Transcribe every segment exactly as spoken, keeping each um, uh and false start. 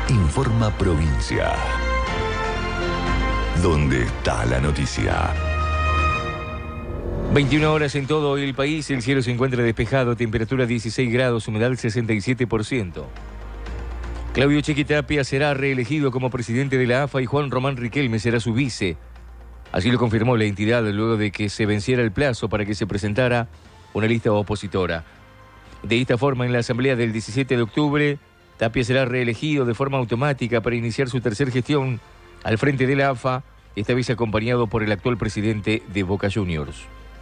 Informa Provincia. ¿Dónde está la noticia? veintiuna horas en todo el país, el cielo se encuentra despejado, temperatura dieciséis grados, humedad sesenta y siete por ciento. Claudio Chiquitapia será reelegido como presidente de la A F A y Juan Román Riquelme será su vice. Así lo confirmó la entidad luego de que se venciera el plazo para que se presentara una lista opositora. De esta forma, en la asamblea del diecisiete de octubre, Tapia será reelegido de forma automática para iniciar su tercer gestión al frente de la A F A, esta vez acompañado por el actual presidente de Boca Juniors.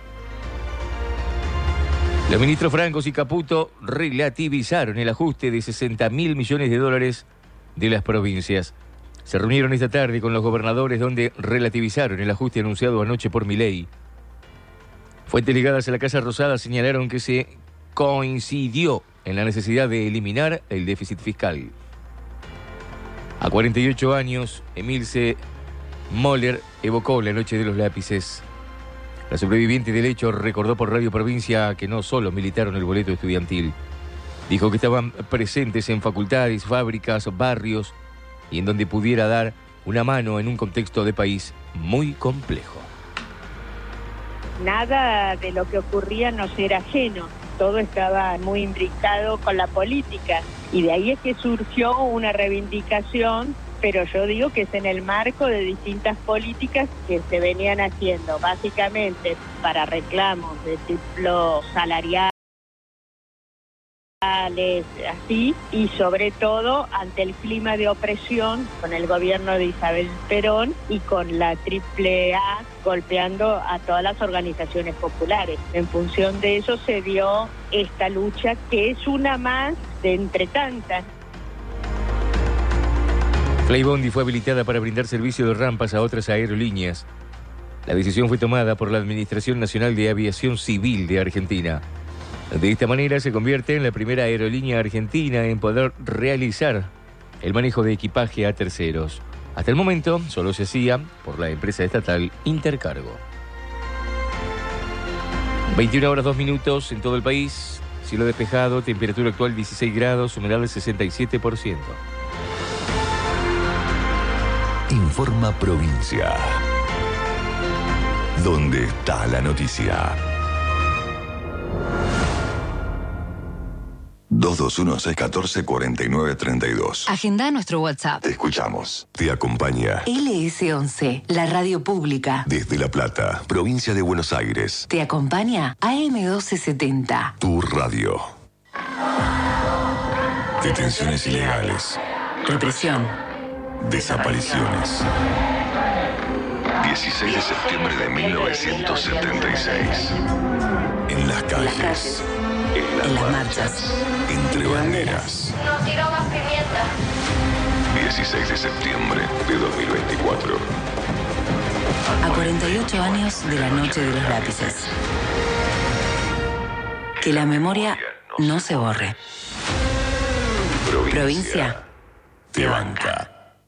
Los ministros Francos y Caputo relativizaron el ajuste de sesenta mil millones de dólares de las provincias. Se reunieron esta tarde con los gobernadores donde relativizaron el ajuste anunciado anoche por Milei. Fuentes ligadas a la Casa Rosada señalaron que se coincidió en la necesidad de eliminar el déficit fiscal. A cuarenta y ocho años, Emilce Moller evocó la noche de los lápices. La sobreviviente del hecho recordó por Radio Provincia que no solo militaron el boleto estudiantil. Dijo que estaban presentes en facultades, fábricas, barrios y en donde pudiera dar una mano en un contexto de país muy complejo. Nada de lo que ocurría nos era ajeno. Todo estaba muy imbricado con la política y de ahí es que surgió una reivindicación, pero yo digo que es en el marco de distintas políticas que se venían haciendo, básicamente para reclamos de tipo salarial, así, y sobre todo ante el clima de opresión con el gobierno de Isabel Perón y con la triple A golpeando a todas las organizaciones populares. En función de eso se dio esta lucha que es una más de entre tantas. Flybondi fue habilitada para brindar servicio de rampas a otras aerolíneas. La decisión fue tomada por la Administración Nacional de Aviación Civil de Argentina. De esta manera se convierte en la primera aerolínea argentina en poder realizar el manejo de equipaje a terceros. Hasta el momento solo se hacía por la empresa estatal Intercargo. veintiuna horas dos minutos en todo el país, cielo despejado, temperatura actual dieciséis grados, humedad del sesenta y siete por ciento. Informa Provincia. ¿Dónde está la noticia? dos dos uno, seis uno cuatro, cuatro nueve tres dos. Agenda nuestro WhatsApp. Te escuchamos. Te acompaña L S once, la radio pública. desde La Plata, provincia de Buenos Aires. Te acompaña A M doce setenta. Tu radio. Detenciones ilegales. Represión. Desapariciones. dieciséis de septiembre de mil novecientos setenta y seis. En las calles. En las, en las marchas. Entre banderas. No tiro más pimienta. dieciséis de septiembre de dos mil veinticuatro. A cuarenta y ocho años de la noche de los lápices. Que la memoria no se borre. Provincia, Provincia te banca.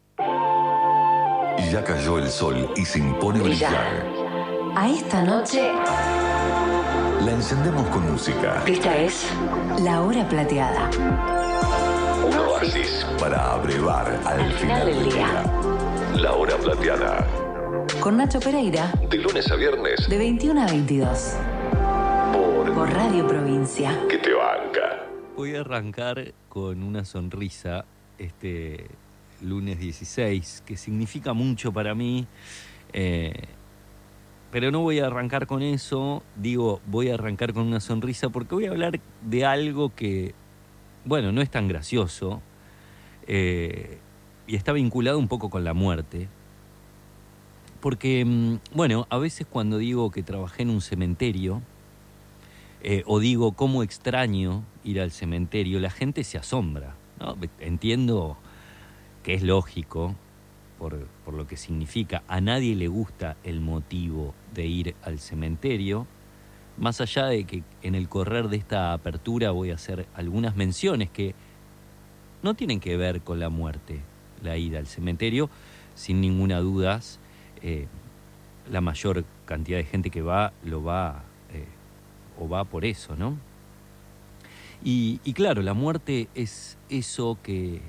Ya cayó el sol y se impone brillar. A esta noche, La encendemos con música. esta es La Hora Plateada. Un oasis para abrevar al final del día. La Hora Plateada. Con Nacho Pereira, De lunes a viernes. de veintiuno a veintidós. Por Por Radio Provincia. que te banca. Voy a arrancar con una sonrisa este lunes dieciséis, que significa mucho para mí, eh, pero no voy a arrancar con eso. Digo, voy a arrancar con una sonrisa porque voy a hablar de algo que, bueno, no es tan gracioso, eh, y está vinculado un poco con la muerte. Porque, bueno, a veces cuando digo que trabajé en un cementerio, eh, o digo cómo extraño ir al cementerio, la gente se asombra, ¿no? Entiendo que es lógico por, por lo que significa. A nadie le gusta el motivo de ir al cementerio, más allá de que en el correr de esta apertura voy a hacer algunas menciones que no tienen que ver con la muerte. La ida al cementerio, sin ninguna duda, eh, la mayor cantidad de gente que va, lo va, eh, o va por eso, ¿no? Y, y claro, la muerte es eso que,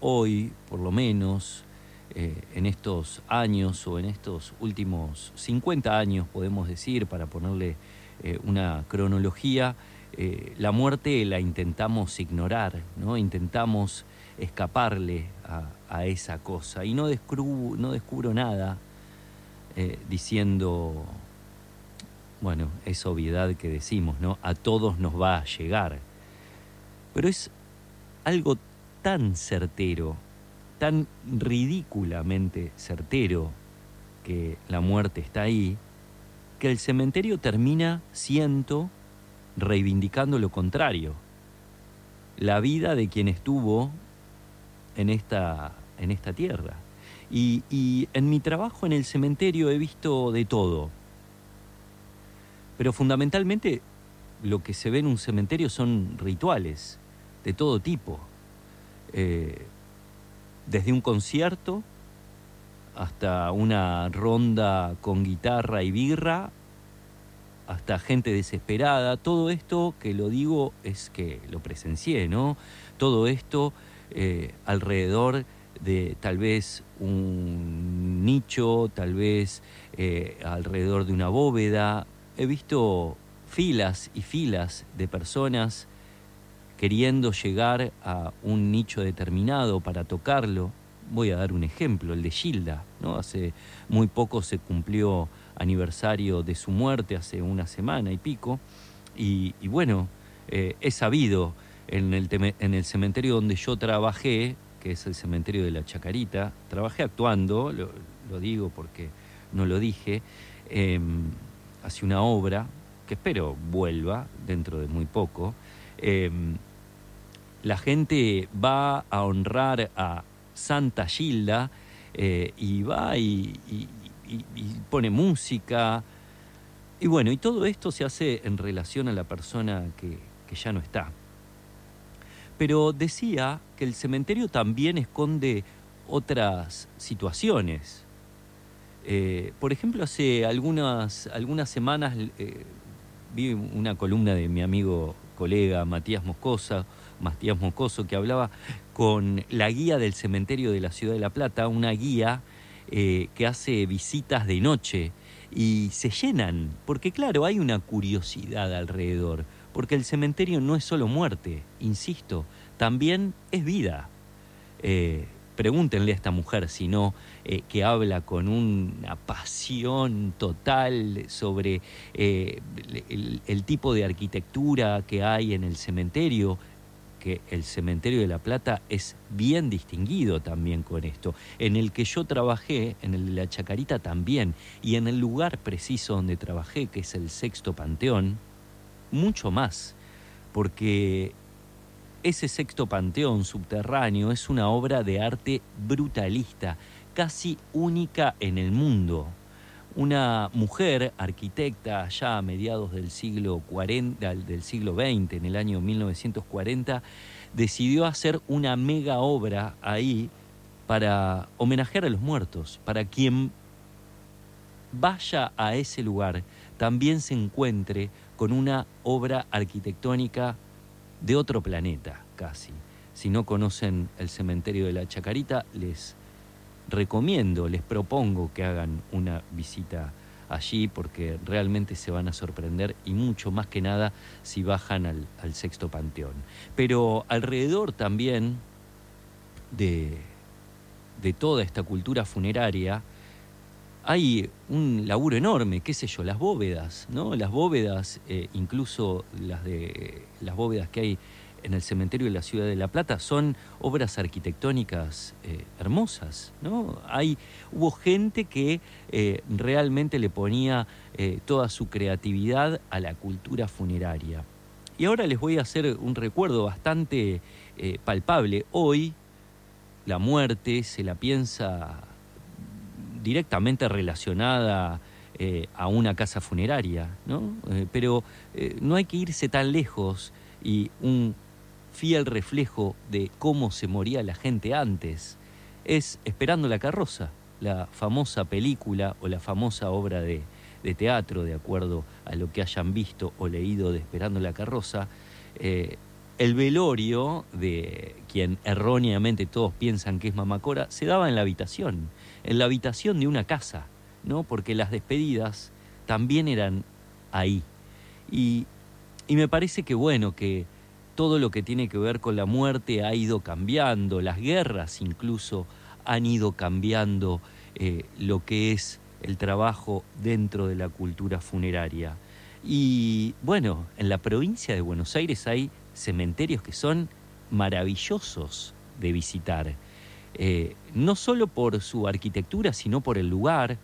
hoy, por lo menos, eh, en estos años o en estos últimos cincuenta años, podemos decir, para ponerle eh, una cronología, eh, la muerte la intentamos ignorar, ¿no? Intentamos escaparle a, a esa cosa. Y no descubro, no descubro nada eh, diciendo, bueno, es obviedad que decimos, ¿no? A todos nos va a llegar. Pero es algo tan certero, tan ridículamente certero que la muerte está ahí, que el cementerio termina, siento, reivindicando lo contrario. La vida de quien estuvo en esta, en esta tierra. Y, y en mi trabajo en el cementerio he visto de todo. Pero fundamentalmente lo que se ve en un cementerio son rituales de todo tipo. Eh, desde un concierto hasta una ronda con guitarra y birra, hasta gente desesperada. Todo esto, que lo digo, es que lo presencié, ¿no? Todo esto eh, alrededor de tal vez un nicho, tal vez eh, alrededor de una bóveda. He visto filas y filas de personas queriendo llegar a un nicho determinado para tocarlo. Voy a dar un ejemplo, el de Gilda, ¿no? Hace muy poco se cumplió aniversario de su muerte, hace una semana y pico, y, y bueno, eh, he sabido en el, teme, en el cementerio donde yo trabajé, que es el cementerio de la Chacarita, trabajé actuando, lo, lo digo porque no lo dije, eh, hace una obra, que espero vuelva dentro de muy poco. eh, La gente va a honrar a Santa Gilda eh, y va y, y, y, y pone música. Y bueno, y todo esto se hace en relación a la persona que, que ya no está. Pero decía que el cementerio también esconde otras situaciones. Eh, por ejemplo, hace algunas, algunas semanas eh, vi una columna de mi amigo, colega Matías Moscoso, Matías Moscoso, que hablaba con la guía del cementerio de la Ciudad de La Plata, una guía eh, que hace visitas de noche y se llenan, porque claro, hay una curiosidad alrededor, porque el cementerio no es solo muerte, insisto, también es vida. Eh, pregúntenle a esta mujer, si no, eh, que habla con una pasión total sobre eh, el, el tipo de arquitectura que hay en el cementerio, que el cementerio de La Plata es bien distinguido también con esto. En el que yo trabajé, en el de la Chacarita también, y en el lugar preciso donde trabajé, que es el Sexto Panteón, mucho más, porque ese Sexto Panteón subterráneo es una obra de arte brutalista, casi única en el mundo. Una mujer arquitecta allá a mediados del siglo cuarenta, del siglo veinte, en el año mil novecientos cuarenta, decidió hacer una mega obra ahí para homenajear a los muertos, para quien vaya a ese lugar también se encuentre con una obra arquitectónica de otro planeta, casi. Si no conocen el cementerio de la Chacarita, les recomiendo, les propongo que hagan una visita allí, porque realmente se van a sorprender, y mucho más que nada si bajan al, al Sexto Panteón. Pero alrededor también de, de toda esta cultura funeraria hay un laburo enorme, qué sé yo, las bóvedas, ¿no? Las bóvedas, eh, incluso las de las bóvedas que hay en el cementerio de la Ciudad de La Plata, son obras arquitectónicas eh, hermosas, ¿no? Hay, hubo gente que eh, realmente le ponía eh, toda su creatividad a la cultura funeraria. Y ahora les voy a hacer un recuerdo bastante eh, palpable. Hoy la muerte se la piensa directamente relacionada eh, a una casa funeraria, ¿no? Eh, pero eh, no hay que irse tan lejos, y un fiel reflejo de cómo se moría la gente antes es Esperando la carroza, la famosa película o la famosa obra de, de teatro, de acuerdo a lo que hayan visto o leído de Esperando la carroza. Eh, el velorio de quien erróneamente todos piensan que es Mamá Cora se daba en la habitación, en la habitación de una casa, ¿no? Porque las despedidas también eran ahí. Y, y me parece que, bueno, que todo lo que tiene que ver con la muerte ha ido cambiando, las guerras incluso han ido cambiando eh, lo que es el trabajo dentro de la cultura funeraria. Y bueno, en la provincia de Buenos Aires hay cementerios que son maravillosos de visitar, eh, no solo por su arquitectura, sino por el lugar,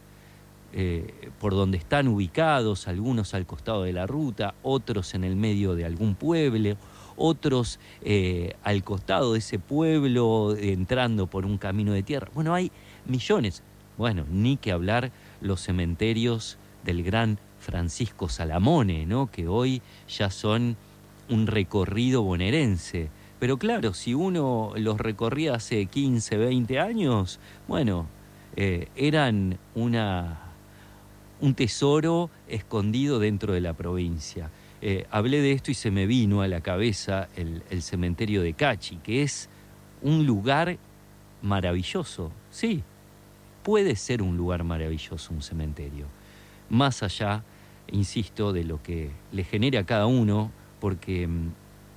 eh, por donde están ubicados, algunos al costado de la ruta, otros en el medio de algún pueblo, otros eh, al costado de ese pueblo, entrando por un camino de tierra. Bueno, hay millones. Bueno, ni que hablar los cementerios del gran Francisco Salamone, ¿no? Que hoy ya son un recorrido bonaerense. Pero claro, si uno los recorría hace quince, veinte años, bueno, eh, eran una, un tesoro escondido dentro de la provincia. Eh, hablé de esto y se me vino a la cabeza el, el cementerio de Cachi, que es un lugar maravilloso. Sí, puede ser un lugar maravilloso un cementerio. Más allá, insisto, de lo que le genere a cada uno, porque mmm,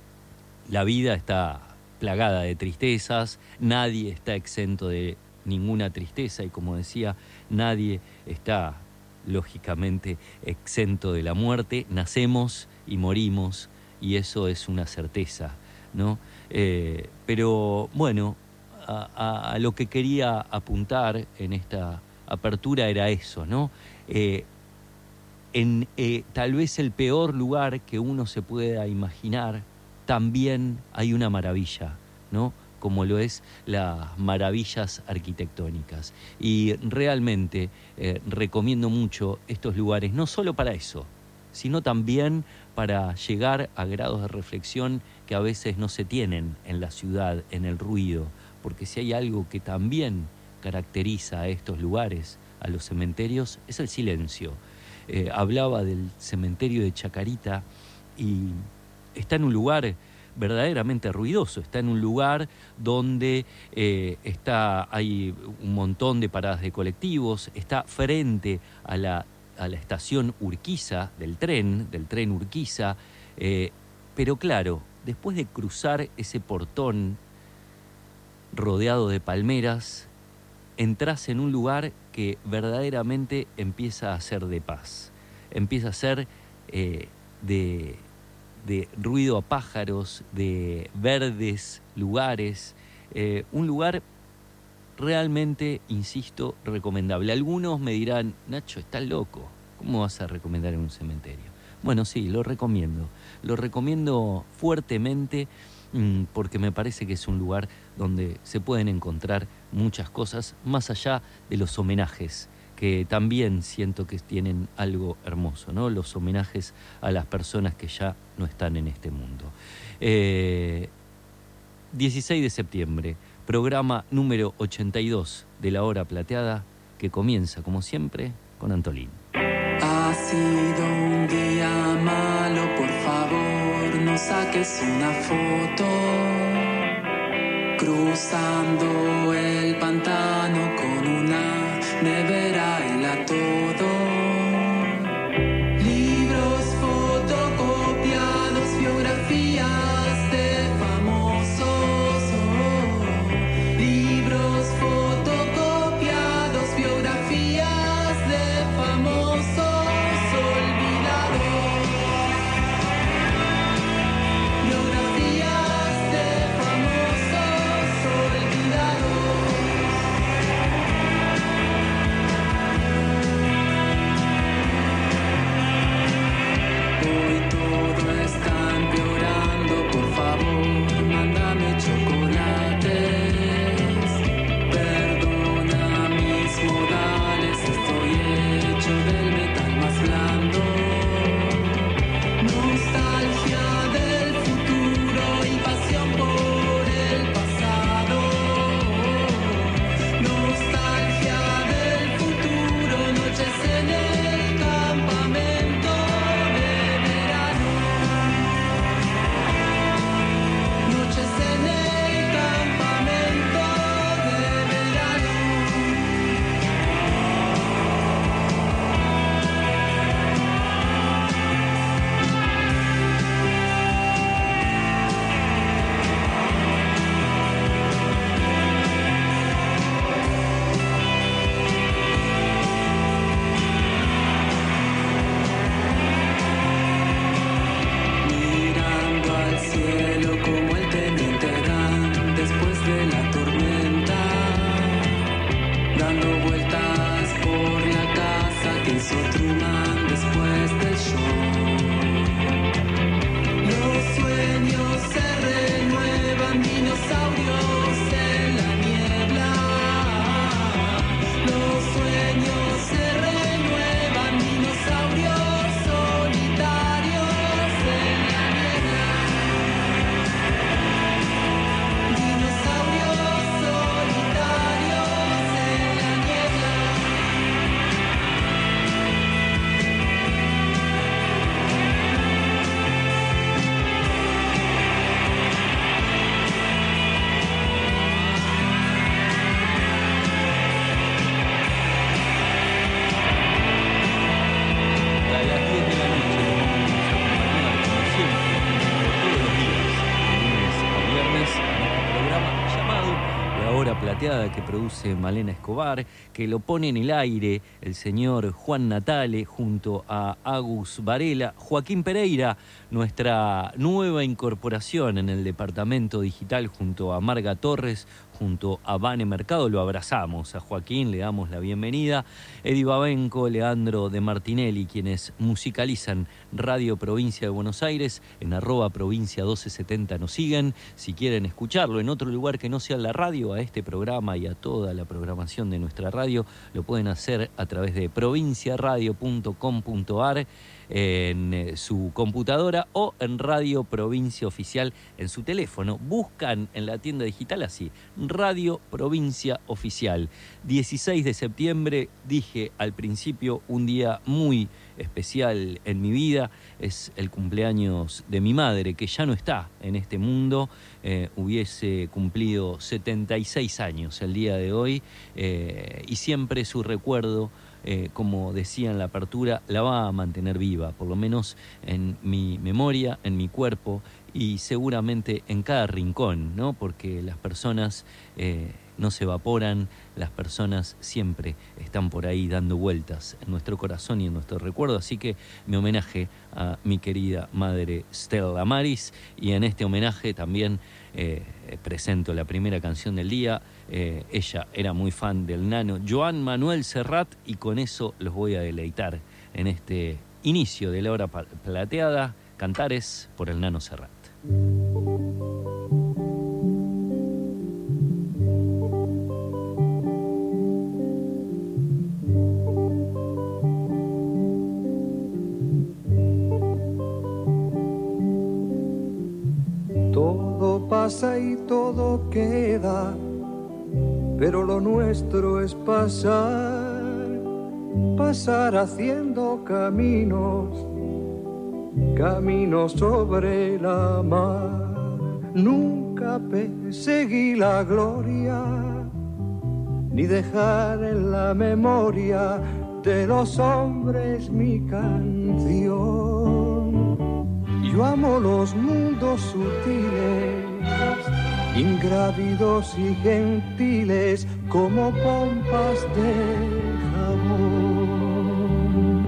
la vida está plagada de tristezas, nadie está exento de ninguna tristeza y, como decía, nadie está lógicamente exento de la muerte. Nacemos y morimos y eso es una certeza, ¿no? Eh, pero bueno, a, a, a lo que quería apuntar en esta apertura era eso, ¿no? Eh, en eh, tal vez el peor lugar que uno se pueda imaginar, también hay una maravilla, ¿no? Como lo es las maravillas arquitectónicas. Y realmente eh, recomiendo mucho estos lugares, no solo para eso, sino también para llegar a grados de reflexión que a veces no se tienen en la ciudad, en el ruido, porque si hay algo que también caracteriza a estos lugares, a los cementerios, es el silencio. Eh, hablaba del cementerio de Chacarita y está en un lugar verdaderamente ruidoso, está en un lugar donde eh, está, hay un montón de paradas de colectivos, está frente a la, a la estación Urquiza del tren, del tren Urquiza, eh, pero claro, después de cruzar ese portón rodeado de palmeras, entras en un lugar que verdaderamente empieza a ser de paz, empieza a ser eh, de... de ruido a pájaros, de verdes lugares, eh, un lugar realmente, insisto, recomendable. Algunos me dirán, Nacho, estás loco, ¿cómo vas a recomendar en un cementerio? Bueno, sí, lo recomiendo, lo recomiendo fuertemente mmm, porque me parece que es un lugar donde se pueden encontrar muchas cosas, más allá de los homenajes, que también siento que tienen algo hermoso, ¿no? Los homenajes a las personas que ya no están en este mundo. Eh, dieciséis de septiembre, programa número ochenta y dos de La Hora Plateada, que comienza, como siempre, con Antolín. Ha sido un día malo, por favor, no saques una foto. Cruzando el pantano con una nevera y la todo. Libros fotocopiados, biografías de famosos. Oh. Libros fotocopiados, biografías de famosos olvidados. Biografías de famosos olvidados. Plateada que produce Malena Escobar, que lo pone en el aire el señor Juan Natale junto a Agus Varela, Joaquín Pereira, nuestra nueva incorporación en el departamento digital junto a Marga Torres, junto a Vane Mercado. Lo abrazamos a Joaquín, le damos la bienvenida. Eddie Babenco, Leandro de Martinelli, quienes musicalizan Radio Provincia de Buenos Aires. En arroba provincia doce setenta nos siguen. Si quieren escucharlo en otro lugar que no sea la radio, a este programa y a toda la programación de nuestra radio, lo pueden hacer a través de provincia radio punto com punto ar en su computadora o en Radio Provincia Oficial en su teléfono. Buscan en la tienda digital así, Radio Provincia Oficial. dieciséis de septiembre, dije al principio, un día muy especial en mi vida. Es el cumpleaños de mi madre, que ya no está en este mundo. Eh, hubiese cumplido setenta y seis años el día de hoy, eh, y siempre su recuerdo, Eh, como decía en la apertura, la va a mantener viva, por lo menos en mi memoria, en mi cuerpo y seguramente en cada rincón, ¿no? Porque las personas eh, no se evaporan, las personas siempre están por ahí dando vueltas en nuestro corazón y en nuestro recuerdo. Así que mi homenaje a mi querida madre Stella Maris, y en este homenaje también eh, presento la primera canción del día. Eh, ella era muy fan del nano Joan Manuel Serrat, y con eso los voy a deleitar en este inicio de la hora plateada. Cantares por el nano Serrat. Todo pasa y todo queda, pero lo nuestro es pasar, pasar haciendo caminos, caminos sobre la mar. Nunca perseguí la gloria, ni dejar en la memoria de los hombres mi canción. Yo amo los mundos sutiles, ingrávidos y gentiles, como pompas de jabón.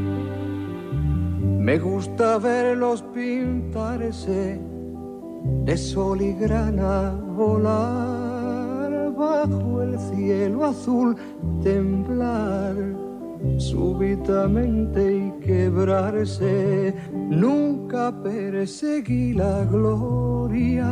Me gusta verlos pintarse de sol y grana, volar bajo el cielo azul, temblar súbitamente y quebrarse. Nunca perseguí la gloria.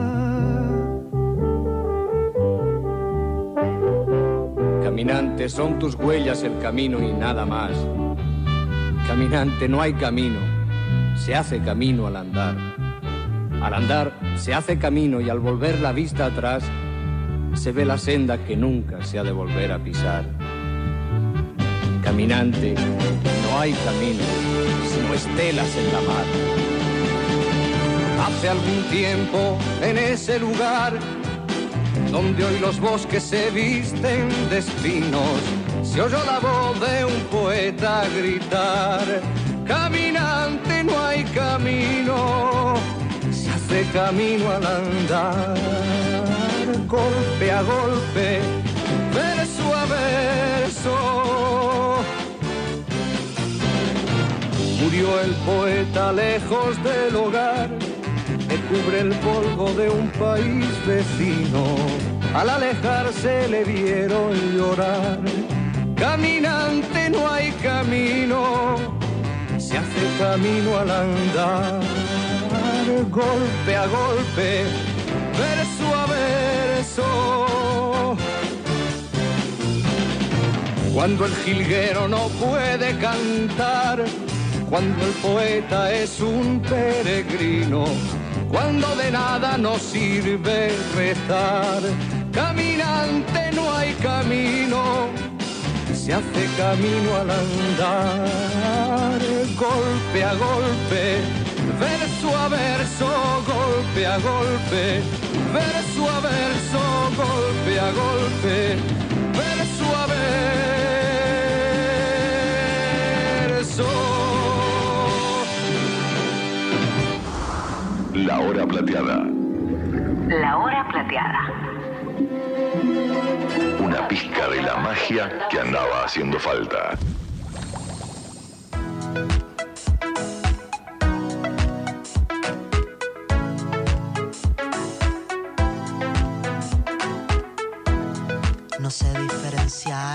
Caminante, son tus huellas el camino y nada más. Caminante, no hay camino, se hace camino al andar. Al andar se hace camino y al volver la vista atrás se ve la senda que nunca se ha de volver a pisar. Caminante, no hay camino, sino estelas en la mar. Hace algún tiempo, en ese lugar donde hoy los bosques se visten de espinos, se oyó la voz de un poeta gritar: caminante, no hay camino, se hace camino al andar. Golpe a golpe, verso a verso, murió el poeta lejos del hogar, que cubre el polvo de un país vecino. Al alejarse le vieron llorar. Caminante, no hay camino, se hace camino al andar. Golpe a golpe, verso a verso. Cuando el jilguero no puede cantar, cuando el poeta es un peregrino, cuando de nada nos sirve rezar. Caminante, no hay camino, se hace camino al andar. Golpe a golpe, verso a verso, golpe a golpe, verso a verso, golpe a golpe, verso a verso. La hora plateada. La hora plateada. pizca de la magia que andaba haciendo falta. No sé diferenciar.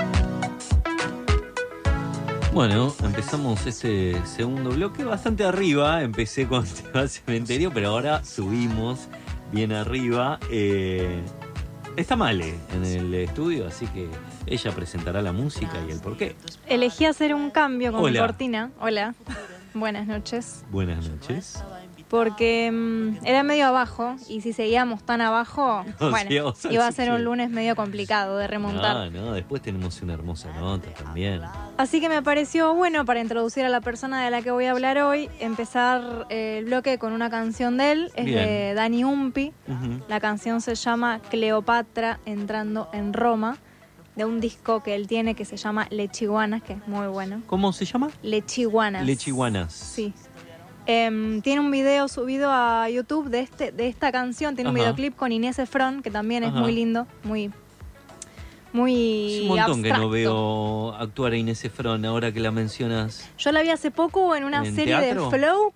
Bueno, empezamos este segundo bloque bastante arriba. Empecé con Tema Cementerio, pero ahora subimos bien arriba. Eh, está Male en el estudio, así que ella presentará la música y el porqué. Elegí hacer un cambio con Hola. mi cortina. Hola, buenas noches. Buenas noches. Porque mmm, era medio abajo y si seguíamos tan abajo, No, bueno, sí, o sea, iba a sí, ser sí. un lunes medio complicado de remontar. No, no, después tenemos una hermosa nota también. Así que me pareció bueno, para introducir a la persona de la que voy a hablar hoy, empezar eh, el bloque con una canción de él. Es Bien. de Dani Umpi. Ujú. La canción se llama Cleopatra entrando en Roma, de un disco que él tiene que se llama Lechiguanas, que es muy bueno. ¿Cómo se llama? Lechiguanas. Lechiguanas. Sí. Em, tiene un video subido a YouTube de este de esta canción. Tiene un Ajá. videoclip con Inés Efron, que también es Ajá. muy lindo, muy muy Es un montón abstracto. que no veo actuar a Inés Efron ahora que la mencionas. Yo la vi hace poco en una ¿En serie teatro? de Flow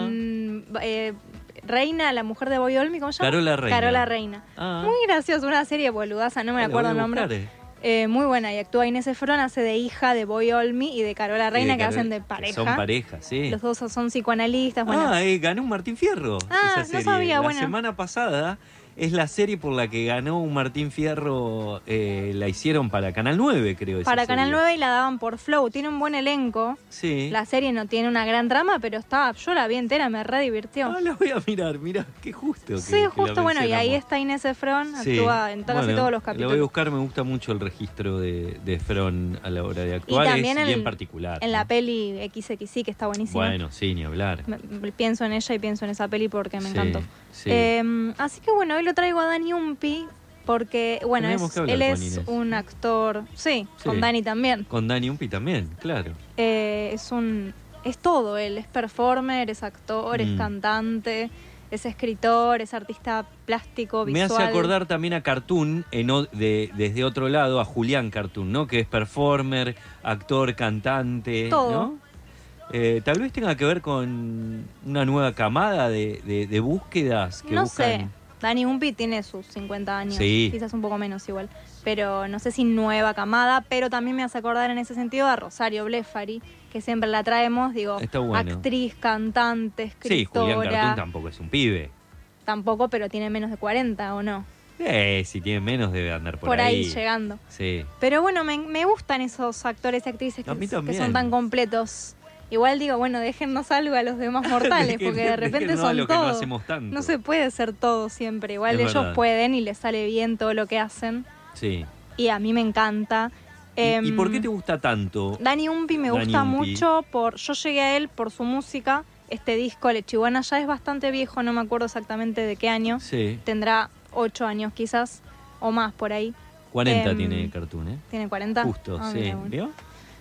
con eh, Reina, la mujer de Boy Olmi, ¿cómo se llama? Carola Reina. Carola Reina. Ah. Muy gracioso, una serie boludaza, no me Ah, la acuerdo voy el a nombre. buscar, eh. Eh, muy buena, y actúa Inés Efron, hace de hija de Boy Olmi y de Carola Reina, Y de que Carol- hacen de que pareja. Son pareja, sí. Los dos son psicoanalistas, bueno. Ah, eh, ganó un Martín Fierro. Ah, esa no serie. sabía, La bueno. semana pasada es la serie por la que ganó un Martín Fierro. Eh, la hicieron para Canal nueve, creo. esa Para Canal serie. nueve y la daban por Flow. Tiene un buen elenco. Sí. La serie no tiene una gran trama, pero está, yo la vi entera, me re divirtió. Ah, la voy a mirar, mira, qué justo. que- sí, que la justo, bueno, y ahí mencionamos. está Inés Efron, Sí. actúa en to- casi Bueno, todos los La voy a capítulos. buscar, me gusta mucho el registro de, de Efron a la hora de Y actuar. también es en, bien particular. en ¿no? la peli X X I, que está buenísima. Bueno, sí, ni hablar. Me- me- pienso en ella y pienso en esa peli porque me Sí, encantó. sí. Eh, así que bueno, hoy lo traigo a Dani Umpi porque, bueno, Tenemos es- que hablar él con es Inés. un actor, sí, Sí. con Dani también. Con Dani Umpi también, claro. Eh, es un es todo él, es performer, es actor, es Mm. cantante, es escritor, es artista plástico, Me visual. hace acordar también a Cartoon, en o- de, desde otro lado, a Julián Cartoon, ¿no? Que es performer, actor, cantante, Todo. ¿no? Eh, tal vez tenga que ver con una nueva camada de, de- de búsquedas que No buscan. sé, Dani Umpi tiene sus cincuenta años, Sí. quizás un poco menos igual, pero no sé si nueva camada, pero también me hace acordar en ese sentido a Rosario Blefari, que siempre la traemos, digo, Está bueno. actriz, cantante, Sí, Julián escritora, Cartoon tampoco es un pibe. tampoco, pero tiene menos de cuarenta, ¿o no? Eh, si tiene menos debe andar por, Por, ahí. llegando. Sí. Pero bueno, me, me gustan esos actores y actrices A mí que, que también. son tan completos. Igual digo, bueno, déjennos algo a los demás mortales, Dejen- porque de repente déjennos a son lo que no todos. hacemos tanto. No se puede ser todo siempre. Igual Es ellos verdad. pueden y les sale bien todo lo que hacen. Sí. Y a mí me encanta. ¿Y, y Em, por qué te gusta tanto? Dani Umpi me Dani gusta Umpi? mucho por. Yo llegué a él por su música. Este disco, Lechiguana, ya es bastante viejo, no me acuerdo exactamente de qué año. Sí. Tendrá ocho años quizás, o más por ahí. cuarenta Em, tiene Cartoon, ¿eh? ¿Tiene cuarenta? Justo, Ah, sí. mira, bueno. ¿Vio?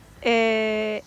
Eh,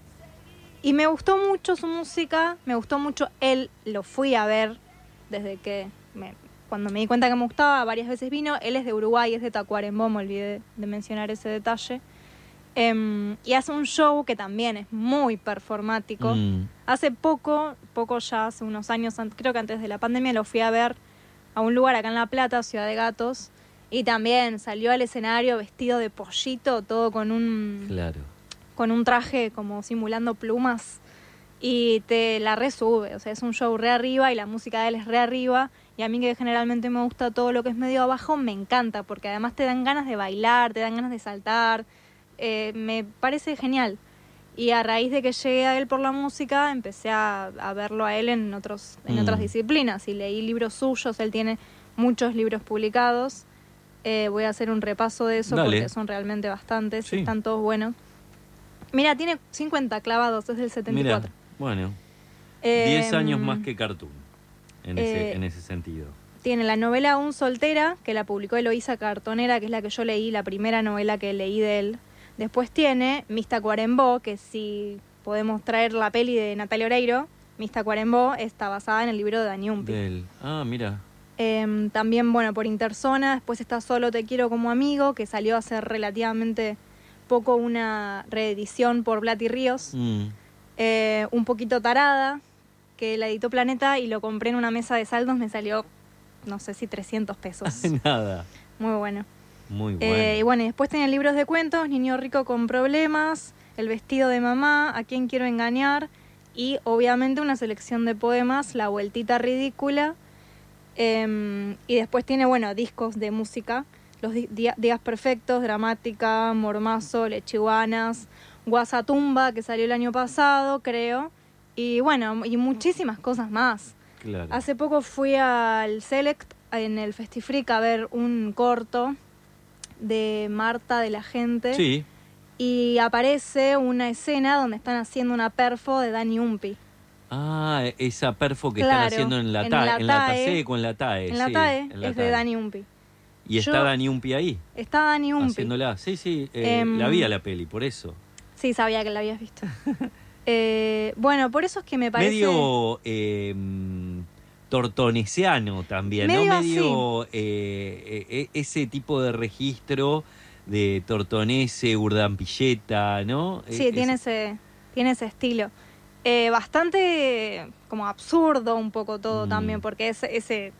y me gustó mucho su música, me gustó mucho él, lo fui a ver desde que, me- cuando me di cuenta que me gustaba, varias veces vino. Él es de Uruguay, es de Tacuarembó, me olvidé de mencionar ese detalle. Em, y hace un show que también es muy performático. Mm. Hace poco, poco ya, hace unos años, an- creo que antes de la pandemia, lo fui a ver a un lugar acá en La Plata, Ciudad de Gatos, y también salió al escenario vestido de pollito, todo con un, Claro. con un traje como simulando plumas, y te la resube, o sea, es un show re arriba y la música de él es re arriba, y a mí que generalmente me gusta todo lo que es medio abajo, me encanta, porque además te dan ganas de bailar, te dan ganas de saltar, eh, me parece genial. Y a raíz de que llegué a él por la música, empecé a, a verlo a él en otros en Mm. otras disciplinas y leí libros suyos. Él tiene muchos libros publicados. Eh, voy a hacer un repaso de eso Dale. porque son realmente bastantes Sí. y están todos buenos. Mira, tiene cincuenta clavados, es del setenta y Mira, cuatro. bueno, Eh, diez años más que Cartoon, en, ese, eh, en ese sentido. Tiene la novela Un Soltera, que la publicó Eloísa Cartonera, que es la que yo leí, la primera novela que leí de él. Después tiene Miss Tacuarembó, que si podemos traer la peli de Natalia Oreiro, Miss Tacuarembó está basada en el libro de Dani Umpi. Del, ah, mira. Eh, también, bueno, por Interzona. Después está Solo te quiero como amigo, que salió hace relativamente poco una reedición por Blatty Ríos. Mm. Eh, un poquito tarada, que la editó Planeta y lo compré en una mesa de saldos, me salió, no sé si trescientos pesos. Nada. Muy bueno. Muy bueno. Eh, y bueno, y después tenía libros de cuentos, Niño rico con problemas, El vestido de mamá, A quién quiero engañar, y obviamente una selección de poemas, La vueltita ridícula. Eh, y después tiene, bueno, discos de música, Los di- Día- Días Perfectos, Dramática, Mormazo, Lechiguanas, Guasatumba, que salió el año pasado, creo. Y bueno, y muchísimas cosas más. Claro. Hace poco fui al Select, en el Festifric, a ver un corto de Marta de la Gente. Sí. Y aparece una escena donde están haciendo una perfo de Dani Umpi. Ah, esa perfo que Claro, están haciendo en la en TAE, la en la TAE. TASECO, en la TAE. En la sí, TAE en la es de TAE. Dani Umpi. Y está Yo- Dani Umpi ahí, Está Dani Umpi. haciéndola. Sí, sí, eh, Em, la vi a la peli, por eso. Sí, sabía que la habías visto. eh, bueno, por eso es que me parece... Medio eh, mm, tortonesiano también, Medio ¿no? así. Medio eh, eh, ese tipo de registro de Tortonese, Urdampilleta, ¿no? Sí, Eh, tiene ese- ese, tiene ese estilo. Eh, bastante como absurdo un poco todo Mm. también, porque ese, ese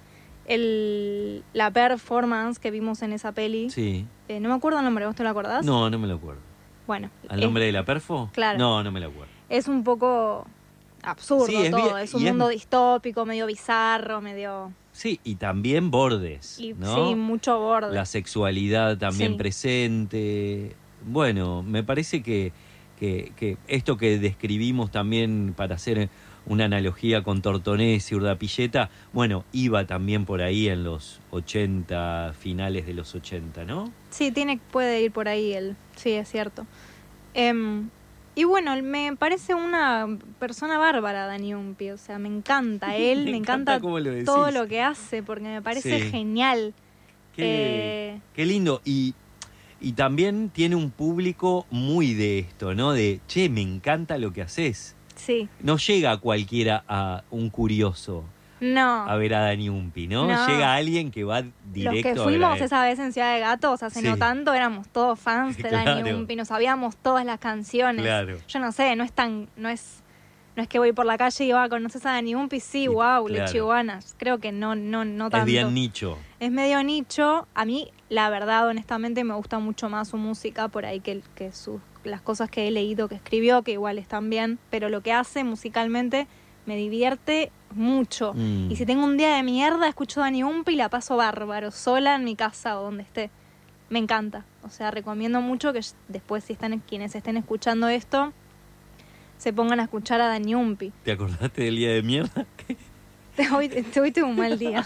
el, la performance que vimos en esa peli, Sí. eh, no me acuerdo el nombre, ¿vos te lo acordás? No, no me lo acuerdo. Bueno, ¿Al es, nombre de la perfo? Claro. No, no me lo acuerdo. es un poco absurdo Sí, es todo, bien- es un y es- mundo distópico, medio bizarro, medio... Sí, y también bordes, Y, ¿no? Sí, mucho borde. La sexualidad también Sí. presente. Bueno, me parece que, que, que esto que describimos también para hacer una analogía con Tortonés y Urdapilleta, bueno, iba también por ahí en los ochenta, finales de los ochenta, ¿no? Sí, tiene, puede ir por ahí él, sí, es cierto. Em, y bueno, me parece una persona bárbara Dani Umpi, o sea, me encanta él, me, Me encanta, encanta cómo lo decís. todo lo que hace, porque me parece Sí. genial. Qué, Eh, qué lindo. Y, y también tiene un público muy de esto, ¿no? De, che, me encanta lo que haces. sí, No llega cualquiera a un curioso no. a ver a Dani Umpi, ¿no? No. Llega alguien que va Los directo que a ver fuimos a él. esa vez en Ciudad de Gatos hace Sí. no tanto, éramos todos fans de Dani Claro. Umpi, nos sabíamos todas las canciones. Claro. Yo no sé, no es tan, no es, no es que voy por la calle y digo, ah, ¿conoces a Dani Umpi? Sí, Y- wow, claro. Lechiguanas. Creo que no, no, no Es tanto. bien nicho. Es medio nicho. A mí, la verdad, honestamente, me gusta mucho más su música por ahí que, que sus, las cosas que he leído que escribió, que igual están bien. Pero lo que hace musicalmente me divierte mucho. Mm. Y si tengo un día de mierda, escucho Dani Umpi y la paso bárbaro, sola en mi casa o donde esté. Me encanta. O sea, recomiendo mucho que después, si están quienes estén escuchando esto, se pongan a escuchar a Dani Umpi. ¿Te acordaste del día de mierda? Hoy, hoy tuve un mal día.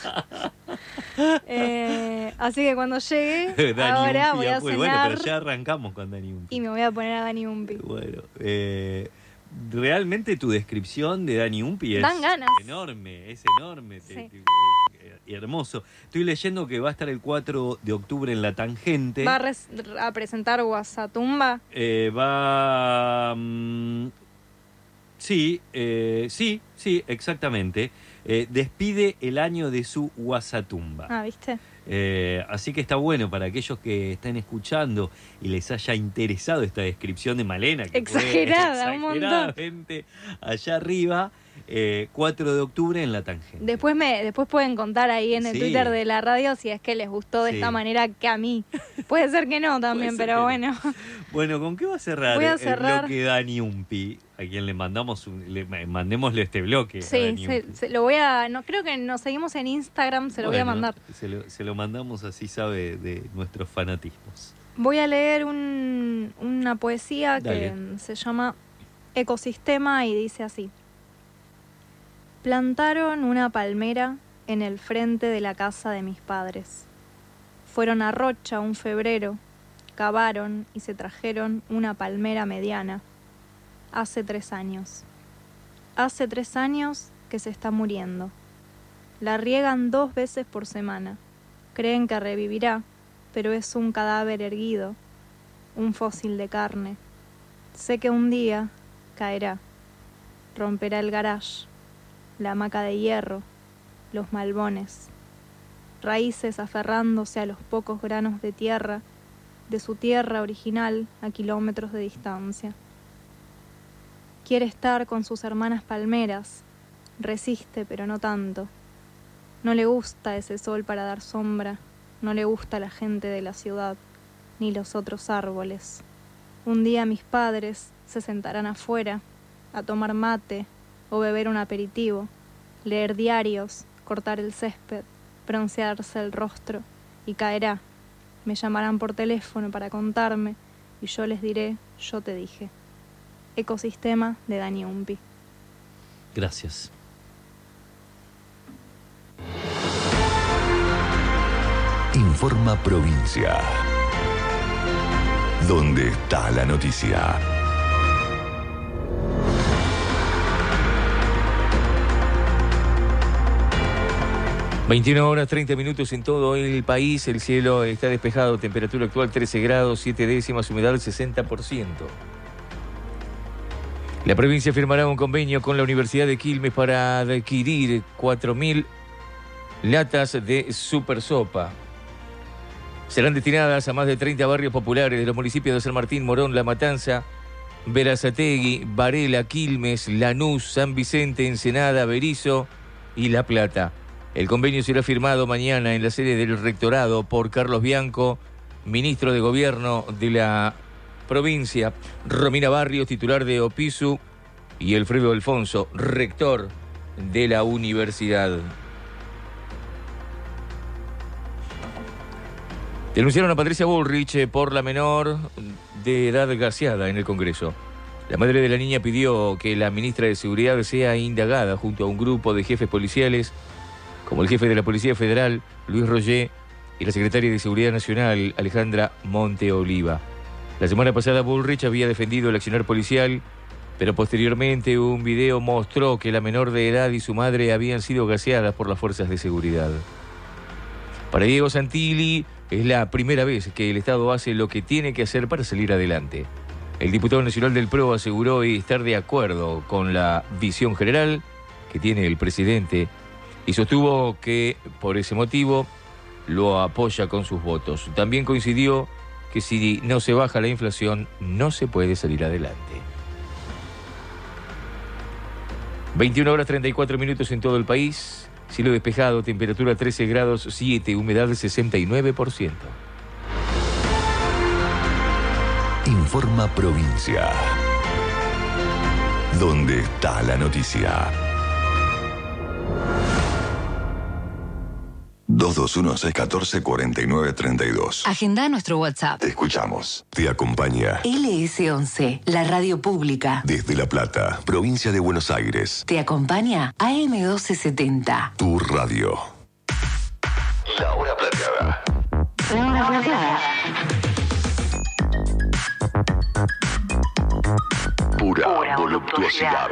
Eh, así que cuando llegue, Dani ahora Umpi voy a fue. cenar Bueno, pero ya arrancamos con Dani Umpi. y me voy a poner a Dani Umpi. Bueno, eh, realmente tu descripción de Dani Umpi es Dan ganas. enorme, es enorme, te- Sí. te- eh, y hermoso. Estoy leyendo que va a estar el cuatro de octubre en La Tangente. Va a, res- a presentar Guasatumba. Eh, va... mm, sí, eh, sí, sí, exactamente. Eh, despide el año de su Guasatumba. Ah, ¿viste? Eh, así que está bueno para aquellos que estén escuchando y les haya interesado esta descripción de Malena, que fue Exagerada, un montón. exageradamente allá arriba, eh, cuatro de octubre en La Tangente. Después me después pueden contar ahí en el Sí. Twitter de la radio si es que les gustó de Sí. esta manera que a mí. Puede ser que no también, ser pero que bueno. Bueno, ¿con qué va a cerrar, Voy a el cerrar- bloque Dani Umpi? A quien le mandamos un, le mandémosle este bloque. a Sí, Dani se, Umpi. se- lo voy a... No, creo que nos seguimos en Instagram, se lo voy a Bueno, mandar. Se lo, se lo mandamos, así sabe de nuestros fanatismos. Voy a leer un- una poesía que Dale. se llama Ecosistema y dice así. Plantaron una palmera en el frente de la casa de mis padres. Fueron a Rocha un febrero, cavaron y se trajeron una palmera mediana. Hace tres años. Hace tres años que se está muriendo. La riegan dos veces por semana. Creen que revivirá, pero es un cadáver erguido, un fósil de carne. Sé que un día caerá, romperá el garage, la hamaca de hierro, los malbones, raíces aferrándose a los pocos granos de tierra de su tierra original a kilómetros de distancia. Quiere estar con sus hermanas palmeras, resiste pero no tanto. No le gusta ese sol para dar sombra, no le gusta la gente de la ciudad, ni los otros árboles. Un día mis padres se sentarán afuera a tomar mate o beber un aperitivo, leer diarios, cortar el césped, broncearse el rostro, y caerá. Me llamarán por teléfono para contarme y yo les diré, yo te dije. Ecosistema de Dani Umpi. Gracias. Informa Provincia. ¿Dónde está la noticia? veintiuna horas treinta minutos en todo el país. El cielo está despejado. Temperatura actual trece grados, siete décimas, humedad sesenta por ciento. La provincia firmará un convenio con la Universidad de Quilmes para adquirir cuatro mil latas de Super Sopa. Serán destinadas a más de treinta barrios populares de los municipios de San Martín, Morón, La Matanza, Berazategui, Varela, Quilmes, Lanús, San Vicente, Ensenada, Berizo y La Plata. El convenio será firmado mañana en la sede del Rectorado por Carlos Bianco, ministro de Gobierno de la provincia, Romina Barrios, titular de Opisu, y Alfredo Alfonso, rector de la universidad. Denunciaron a Patricia Bullrich por la menor de edad gaseada en el Congreso. La madre de la niña pidió que la ministra de Seguridad sea indagada junto a un grupo de jefes policiales, como el jefe de la Policía Federal, Luis Roger, y la secretaria de Seguridad Nacional, Alejandra Monteoliva. La semana pasada Bullrich había defendido el accionar policial, pero posteriormente un video mostró que la menor de edad y su madre habían sido gaseadas por las fuerzas de seguridad. Para Diego Santilli, es la primera vez que el Estado hace lo que tiene que hacer para salir adelante. El diputado nacional del P R O aseguró estar de acuerdo con la visión general que tiene el presidente y sostuvo que, por ese motivo, lo apoya con sus votos. También coincidió que si no se baja la inflación, no se puede salir adelante. veintiuna horas treinta y cuatro minutos en todo el país. Cielo despejado, temperatura trece grados siete, humedad sesenta y nueve por ciento. Informa Provincia. ¿Dónde está la noticia? dos dos uno seis uno cuatro cuatro nueve tres dos. Agenda nuestro WhatsApp. Te escuchamos. Te acompaña L S once, la radio pública. desde La Plata, provincia de Buenos Aires. Te acompaña A M doce setenta. Tu radio. La hora plateada. La hora plateada. Pura, Pura voluptuosidad.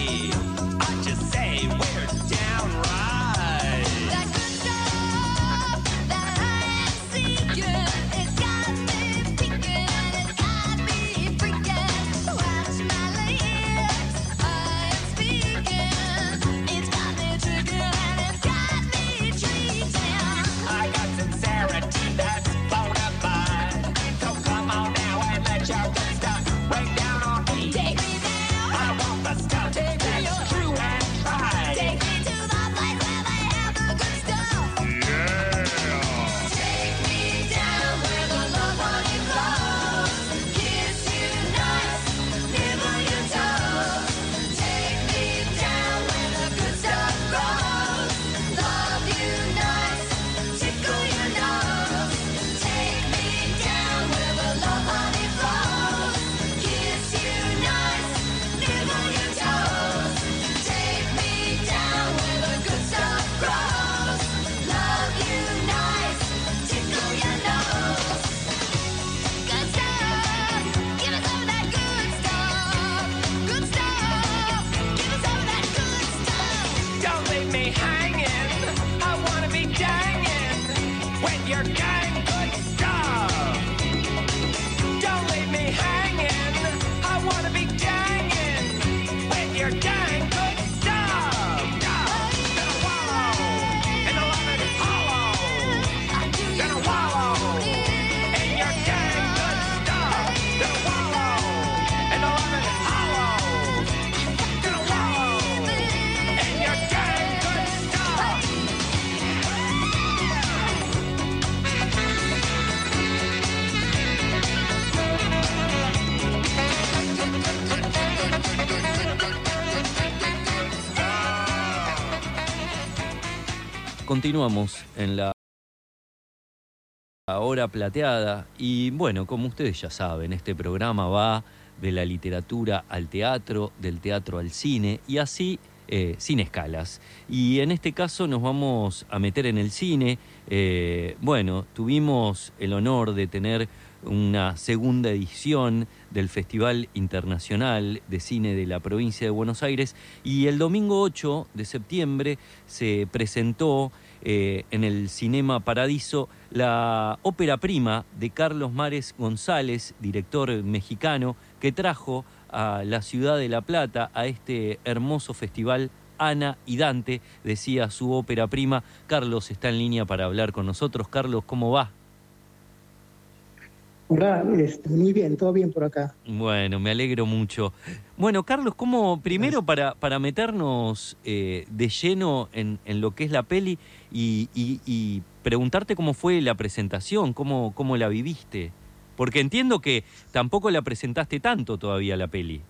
Continuamos en la hora plateada y bueno, como ustedes ya saben, este programa va de la literatura al teatro, del teatro al cine y así eh, sin escalas. Y en este caso nos vamos a meter en el cine. Eh, bueno, tuvimos el honor de tener una segunda edición del Festival Internacional de Cine de la Provincia de Buenos Aires y el domingo ocho de septiembre se presentó eh, en el Cinema Paradiso la ópera prima de Carlos Mares González, director mexicano, que trajo a la ciudad de La Plata a este hermoso festival. Ana y Dante, decía su ópera prima. Carlos está en línea para hablar con nosotros. Carlos, ¿cómo va? Hola, este, muy bien, todo bien por acá. Bueno, me alegro mucho. Bueno, Carlos, ¿cómo primero para, para meternos eh, de lleno en, en lo que es la peli y, y, y preguntarte cómo fue la presentación, cómo, cómo la viviste? Porque entiendo que tampoco la presentaste tanto todavía la peli.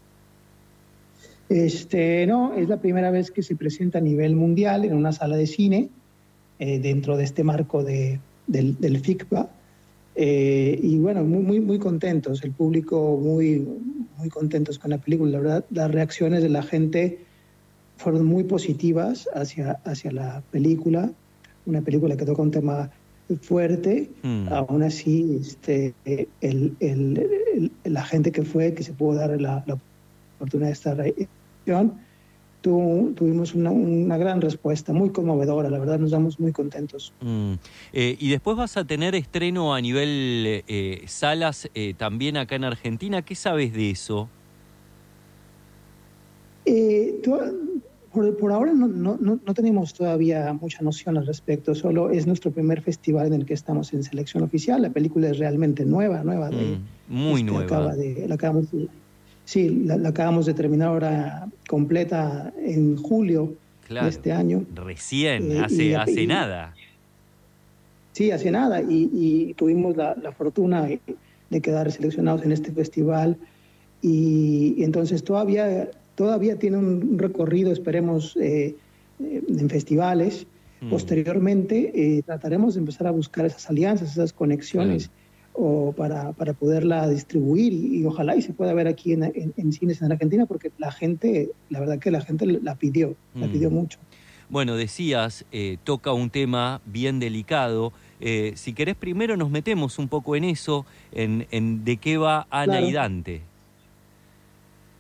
Este, no, es la primera vez que se presenta a nivel mundial en una sala de cine eh, dentro de este marco de, del, del FICPA. Eh, y bueno, muy, muy, muy contentos, el público muy, muy contentos con la película. La verdad, las reacciones de la gente fueron muy positivas hacia, hacia la película, una película que toca un tema fuerte. Mm. Aún así, este, el, el, el, la gente que fue, que se pudo dar la, la oportunidad de estar ahí, Tu, tuvimos una, una gran respuesta, muy conmovedora, la verdad nos damos muy contentos. Mm. Eh, y después vas a tener estreno a nivel eh, salas eh, también acá en Argentina. ¿Qué sabes de eso? Eh, tú, por, por ahora no, no, no tenemos todavía mucha noción al respecto, solo es nuestro primer festival en el que estamos en selección oficial. La película es realmente nueva, nueva. De, mm, muy este, nueva. Acaba de, la acabamos de, Sí, la, la acabamos de terminar ahora completa en julio claro, de este año. Recién, eh, hace, y, hace y, nada. Sí, hace nada. Y, y tuvimos la, la fortuna de quedar seleccionados en este festival. Y, y entonces todavía, todavía tiene un recorrido, esperemos, eh, en festivales. Mm. Posteriormente eh, trataremos de empezar a buscar esas alianzas, esas conexiones. Claro. O para, para poderla distribuir y, y ojalá y se pueda ver aquí en, en, en cines en Argentina porque la gente, la verdad que la gente la pidió, mm. la pidió mucho. Bueno, decías, eh, toca un tema bien delicado. Eh, si querés primero nos metemos un poco en eso, en, en de qué va Ana claro. y Dante.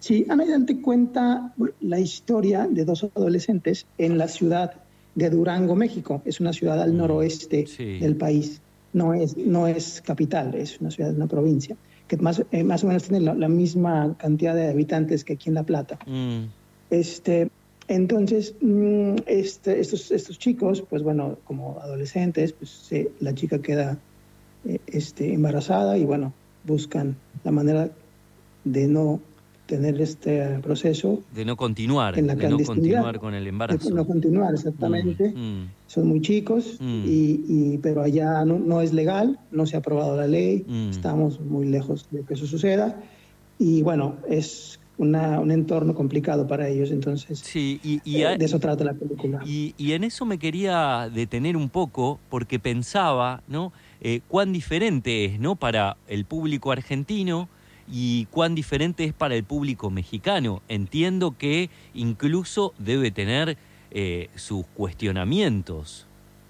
Sí, Ana Aidante cuenta la historia de dos adolescentes en la ciudad de Durango, México. Es una ciudad al noroeste sí. del país. No es, no es capital, es una ciudad, una provincia, que más, eh, más o menos tiene la, la misma cantidad de habitantes que aquí en La Plata. Mm. Este, entonces, este, estos, estos chicos, pues bueno, como adolescentes, pues eh, la chica queda eh, este, embarazada y bueno, buscan la manera de no tener este proceso. De no continuar, en la de no continuar con el embarazo. De no continuar, exactamente. Mm, mm. Son muy chicos, mm. y, y, pero allá no, no es legal, no se ha aprobado la ley, mm. estamos muy lejos de que eso suceda. Y bueno, es una, un entorno complicado para ellos, entonces sí, y, y eh, de eso trata la película. Y, y en eso me quería detener un poco, porque pensaba, ¿no? Eh, cuán diferente es, ¿no? Para el público argentino y cuán diferente es para el público mexicano. Entiendo que incluso debe tener eh, sus cuestionamientos.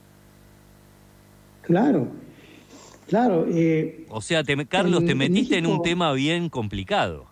Claro, claro. Eh, o sea, te, Carlos, en, te metiste en, México, en un tema bien complicado.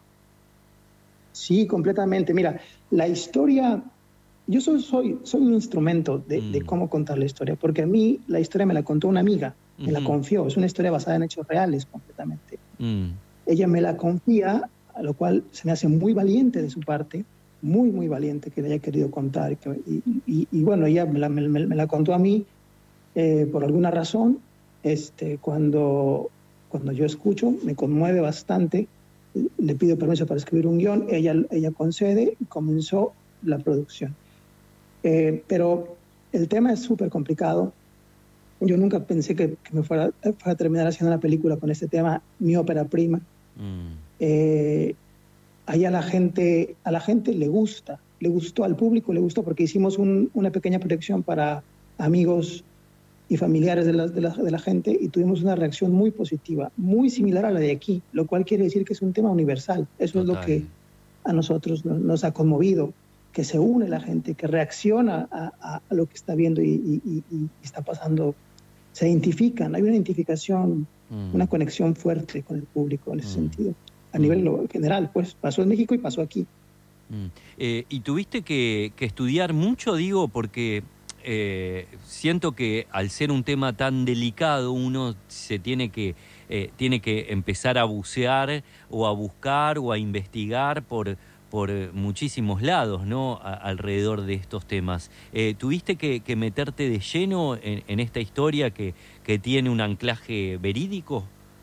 Sí, completamente. Mira, la historia... Yo soy, soy, soy un instrumento de, mm. de cómo contar la historia, porque a mí la historia me la contó una amiga, me uh-huh. la confió. Es una historia basada en hechos reales completamente. Mm. Ella me la confía, a lo cual se me hace muy valiente de su parte, muy, muy valiente que le haya querido contar. Y, y, y bueno, ella me la, me, me la contó a mí eh, por alguna razón. Este, cuando, cuando yo escucho, me conmueve bastante, le pido permiso para escribir un guión, ella, ella concede y comenzó la producción. Eh, pero el tema es súper complicado. Yo nunca pensé que, que me fuera, fuera a terminar haciendo una película con este tema, mi ópera prima. Mm. Eh, ahí a la gente, a la gente le gusta, le gustó, al público le gustó, porque hicimos un, una pequeña proyección para amigos y familiares de la, de, la, de la gente, y tuvimos una reacción muy positiva, muy similar a la de aquí, lo cual quiere decir que es un tema universal. Eso Total. Es lo que a nosotros nos, nos ha conmovido, que se une la gente, que reacciona a, a, a lo que está viendo y, y, y, y está pasando. Se identifican, hay una identificación, mm. una conexión fuerte con el público en ese mm. sentido. A mm. nivel general, pues pasó en México y pasó aquí. Mm. Eh, ¿Y tuviste que, que estudiar mucho, digo, porque eh, siento que al ser un tema tan delicado uno se tiene que, eh, tiene que empezar a bucear o a buscar o a investigar por... por muchísimos lados, ¿no? A, alrededor de estos temas. Eh, ¿Tuviste que, que meterte de lleno en, en esta historia que, que tiene un anclaje verídico?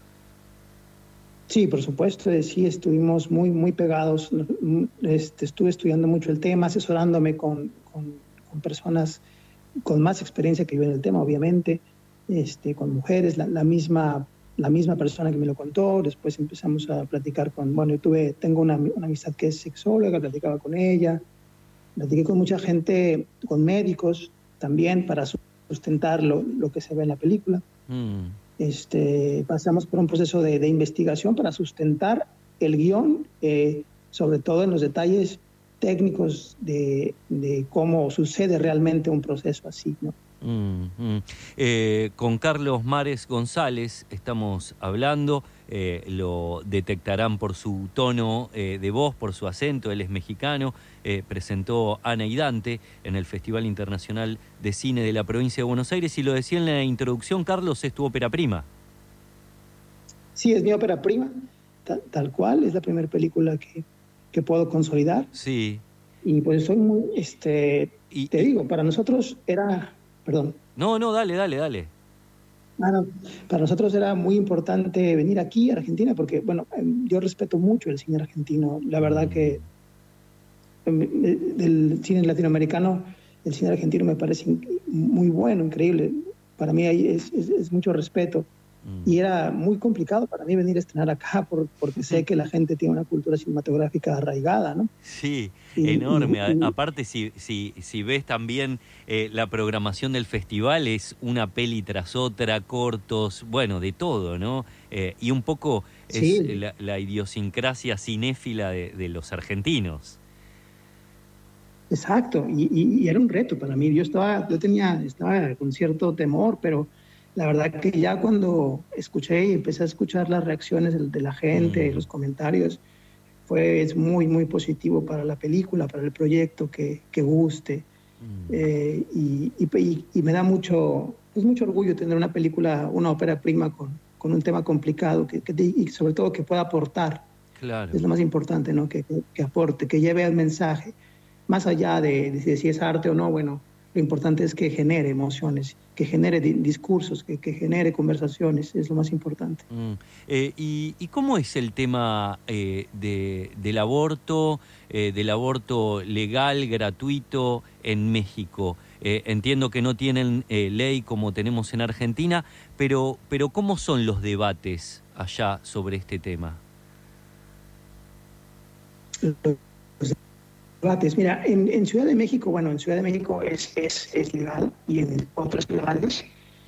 Sí, por supuesto, sí, estuvimos muy, muy pegados. Este, estuve estudiando mucho el tema, asesorándome con, con, con personas con más experiencia que yo en el tema, obviamente, este, con mujeres, la, la misma... la misma persona que me lo contó. Después empezamos a platicar con, bueno, yo tuve, tengo una, una amistad que es sexóloga, platicaba con ella, platiqué con mucha gente, con médicos también, para sustentar lo, lo que se ve en la película. Mm. Este, pasamos por un proceso de, de investigación para sustentar el guión, eh, sobre todo en los detalles técnicos de, de cómo sucede realmente un proceso así, ¿no? Mm, mm. Eh, con Carlos Mares González estamos hablando, eh, lo detectarán por su tono eh, de voz, por su acento, él es mexicano, eh, presentó Ana Aidante en el Festival Internacional de Cine de la Provincia de Buenos Aires, y lo decía en la introducción, Carlos, es tu ópera prima. Sí, es mi ópera prima, tal, tal cual, es la primera película que, que puedo consolidar. Sí. Y pues soy muy, este, y, te digo, para nosotros era... Perdón. No, no, dale, dale, dale. Ah, no. Para nosotros era muy importante venir aquí a Argentina porque, bueno, yo respeto mucho el cine argentino. La verdad que del cine latinoamericano, el cine argentino me parece muy bueno, increíble. Para mí es, es, es mucho respeto. Mm. Y era muy complicado para mí venir a estrenar acá por, porque sé que la gente tiene una cultura cinematográfica arraigada, ¿no? Sí, y, enorme. Y, y, Aparte, si, si, si ves también eh, la programación del festival, es una peli tras otra, cortos, bueno, de todo, ¿no? Eh, y un poco es sí. la, la idiosincrasia cinéfila de, de los argentinos. Exacto, y, y, y era un reto para mí. Yo estaba, yo tenía, estaba con cierto temor, pero la verdad que ya cuando escuché y empecé a escuchar las reacciones de, de la gente, mm. los comentarios, fue, es muy, muy positivo para la película, para el proyecto, que, que guste. Mm. Eh, y, y, y me da mucho, pues mucho orgullo tener una película, una ópera prima con, con un tema complicado que, que, y sobre todo que pueda aportar. Claro. Es lo más importante, ¿no? Que, que, que aporte, que lleve el mensaje. Más allá de, de, de si es arte o no, bueno, lo importante es que genere emociones, que genere di discursos, que, que genere conversaciones, es lo más importante. Mm. Eh, y, ¿Y cómo es el tema eh, de, del aborto, eh, del aborto legal, gratuito en México? Eh, entiendo que no tienen eh, ley como tenemos en Argentina, pero, pero ¿cómo son los debates allá sobre este tema? Los debates, mira, en, en Ciudad de México, bueno, en Ciudad de México es, es, es legal y en otras ciudades,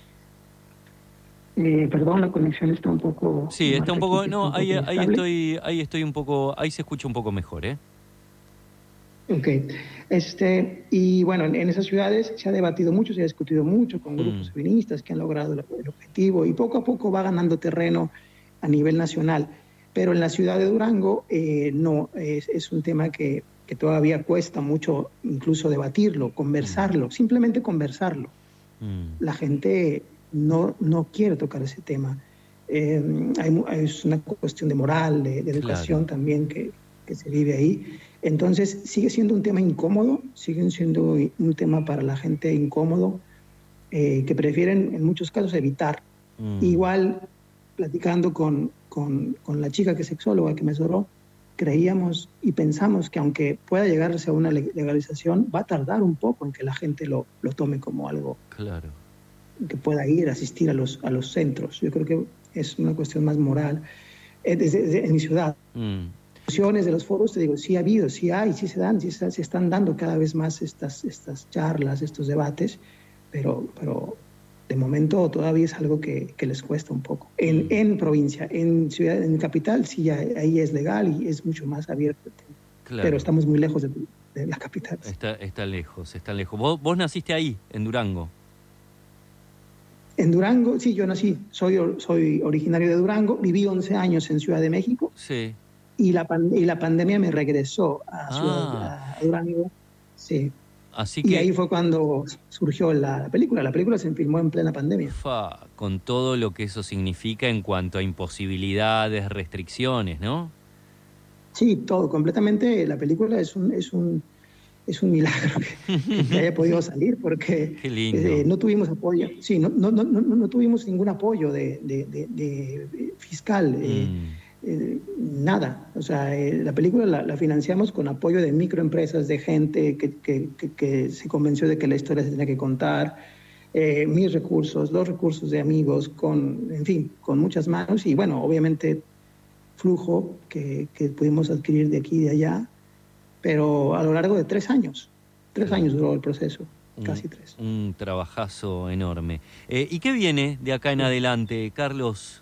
eh, perdón, la conexión está un poco... Sí, está un poco, no, un poco ahí, ahí estoy, ahí estoy un poco, ahí se escucha un poco mejor, ¿eh? Ok, este, y bueno, en, en esas ciudades se ha debatido mucho, se ha discutido mucho con grupos mm. feministas que han logrado el, el objetivo y poco a poco va ganando terreno a nivel nacional. Pero en la ciudad de Durango eh, no, es, es un tema que, que todavía cuesta mucho incluso debatirlo, conversarlo, mm. simplemente conversarlo. Mm. La gente no, no quiere tocar ese tema. Eh, hay, es una cuestión de moral, de, de educación claro. también que, que se vive ahí. Entonces sigue siendo un tema incómodo, sigue siendo un tema para la gente incómodo, eh, que prefieren en muchos casos evitar. Mm. Igual, platicando con, con, con la chica que es sexóloga que me asesoró, creíamos y pensamos que aunque pueda llegarse a una legalización, va a tardar un poco en que la gente lo, lo tome como algo claro. que pueda ir a asistir a los, a los centros. Yo creo que es una cuestión más moral. Eh, desde, desde, en mi ciudad. Mm. De los foros, te digo, sí ha habido, sí hay, sí se dan, sí se, se están dando cada vez más estas, estas charlas, estos debates, pero, pero de momento todavía es algo que, que les cuesta un poco. En, en provincia, en ciudad, en capital, sí, ya, ahí es legal y es mucho más abierto. Claro. Pero estamos muy lejos de, de la capital. Está, está lejos, está lejos. ¿Vos, vos naciste ahí, en Durango? En Durango, sí, yo nací, soy, soy originario de Durango, viví once años en Ciudad de México. Sí. Y la, pan, y la pandemia me regresó a, Ciudad, ah. a Durango. Sí. Así que, y ahí fue cuando surgió la, la película. La película se filmó en plena pandemia. Fa, con todo lo que eso significa en cuanto a imposibilidades, restricciones, ¿no? Sí, todo, completamente. La película es un, es un, es un milagro que, que haya podido salir porque eh, no tuvimos apoyo. Sí, no, no, no, no, no tuvimos ningún apoyo de, de, de, de fiscal. Mm. Eh, Eh, nada, o sea, eh, la película la, la financiamos con apoyo de microempresas, de gente que, que, que, que se convenció de que la historia se tenía que contar, eh, mis recursos, los recursos de amigos, con, en fin, con muchas manos y bueno, obviamente flujo que, que pudimos adquirir de aquí y de allá, pero a lo largo de tres años, tres años duró el proceso, un, casi tres. Un trabajazo enorme. Eh, ¿Y qué viene de acá en adelante, Carlos?